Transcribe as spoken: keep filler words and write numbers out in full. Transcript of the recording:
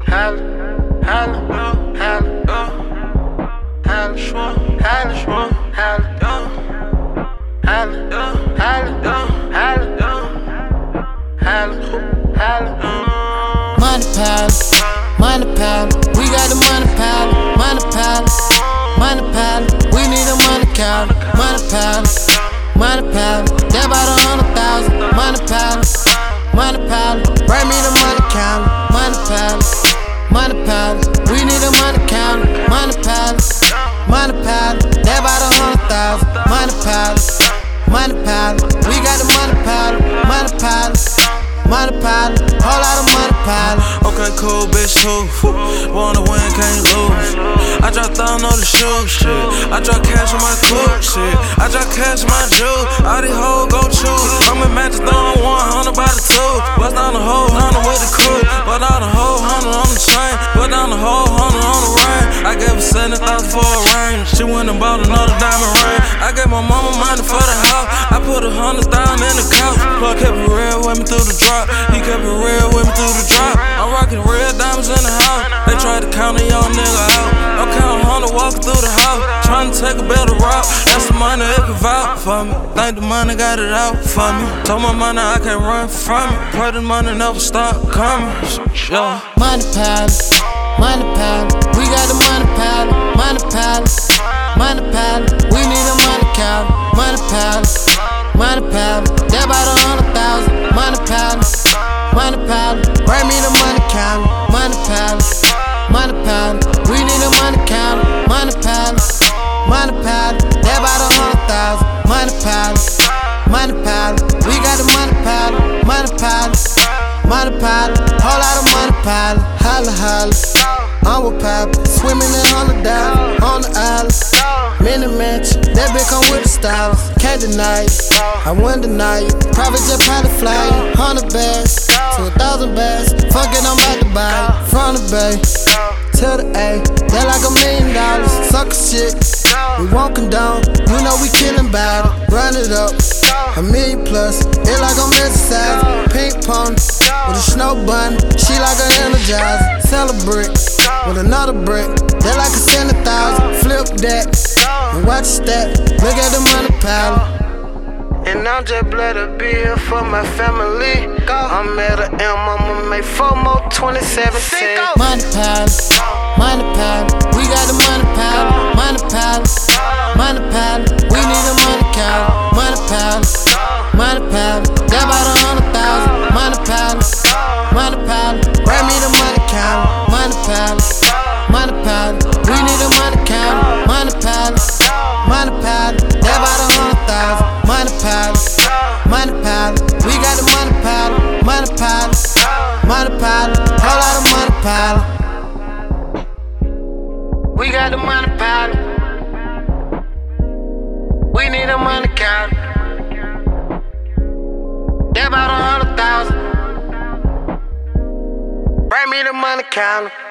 Holla, holla, holla, holla, schwa, holla, schwa, holla, holla, holla, holla, holla, holla. Money pile, money pile, we got the money pile, money pile, money pile, we need a money count, money pile, money pile, that about a hundred thousand, money pile, money pile, bring me the money count, money pile, money pile, we need a money count, money pile, money pile, that about a hundred thousand, money pile, money pile, we got the money pile, money pile. Money pile, whole lot of money pile. Okay, cool, bitch, too. Wanna win, can't lose. I drop down on the shoes, shit. I drop cash on my coupe, shit. I drop cash on my jewels. All these hoes go choose. I'm in matches, throwing one hundred by the two. Bust down the whole hundred with the crew. Bust down the whole hundred on the chain. Bust down the whole hundred on the ring. I gave her seventy thousand for a ring. She went and bought another diamond ring. I gave my mama money for the house. I put a hundred thousand in the couch. Plug kept it real with me through the drop. He kept it real with me through the drop. I'm rocking real diamonds in the house. They tried to count a young nigga out. I'm counting hundred walking through the house. Trying to take a better route. That's the money it can vouch for me. Think the money got it out for me. Told my money I can't run from it. Pray the money never stop coming. Yeah. Money pile, money pile. We got the money pile, money pile, money pile. We need a money count, money pile, money pile. That about a hundred thousand, money pile. Money pile, bring me the money count, money pile, money pile, we need a money count, money pile, money pile, that about a hundred thousand, money pile, money pile, we got the money pile, money pile, money pile, whole lot of money pile, holla holla, I'm with Pop, swimming in hundred dollars, on the island, mini match, that bitch come with the style, can't deny it, I win the night, private jet pilot fly, hundred bags. To a thousand bags, fuck it, I'm about to buy it. From the bay to the A, that like a million dollars. Sucker shit, we won't condone. You know we killing bad. Run it up, a million plus. It like I'm exercise. Pink pony with a snow bunny. She like an energizer. Sell a brick with another brick. That like a seven thousand. Flip that and watch that. Look at the money pile. And I'm just glad to be here for my family. I'm at a M, I'ma make four more twenty seventeen. Money pile, money pile, we got the money pile, money pile, money pile, we need a money count, money pile, money pile, that about a hundred thousand, money pile, money pile, bring me the money count, money pile, money pile, we need a money count, money pile, money pile, that about a hundred thousand. Money pile, money pile, we got the money pile, money pile, money pile, whole lot of money pile. We got the money pile, we need a money count, that about a hundred thousand. Bring me the money count.